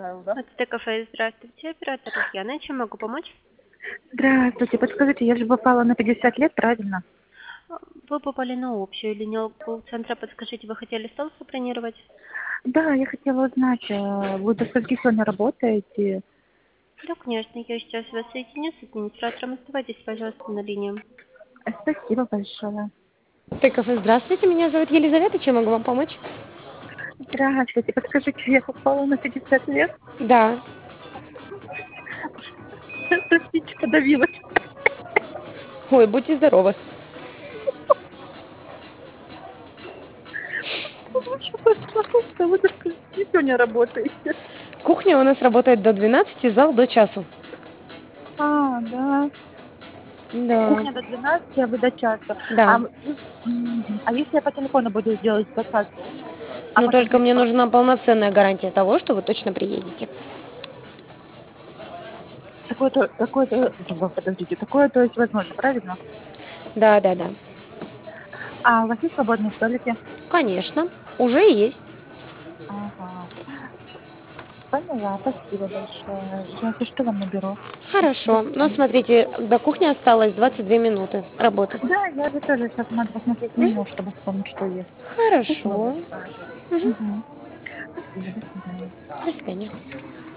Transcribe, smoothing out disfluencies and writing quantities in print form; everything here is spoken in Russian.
Да. Это кафе. Здравствуйте, оператор Татьяна. Чем могу помочь? Здравствуйте, подскажите, я же попала на 50 лет, правильно? Вы попали на общую линию колл-центра. Подскажите, вы хотели стол забронировать? Да, я хотела узнать, вы до скольки сегодня работаете? Да, конечно, я сейчас вас соединю с администратором. Оставайтесь, пожалуйста, на линии. Спасибо большое. ТКФ, здравствуйте, меня зовут Елизавета, чем могу вам помочь? Здравствуйте, подскажите, я попала на 50 лет? Да. Простите, подавилась. Ой, будьте здоровы. Лучше, пожалуйста, вы до скольки сегодня работаете? Кухня у нас работает до 12, зал до часу. Да. Да, Кухня до 12, а вы до часа. да. А если я по телефону буду делать заказ? А Но потом только мне пришла? нужна полноценная гарантия того, что вы точно приедете. Подождите, такое то есть возможно, правильно? Да, да, да. А у вас есть свободные столики? Конечно. Уже есть. Ага. Поняла, спасибо большое. Я, если что, вам наберу. До Хорошо. Но свидания. смотрите, до кухни осталось 22 минуты работы. Да, я же тоже сейчас надо посмотреть Мгм. меню, чтобы вспомнить, что есть. Спасибо Хорошо. большое. Мгм. Мгм. Спасибо, до свидания. До свидания.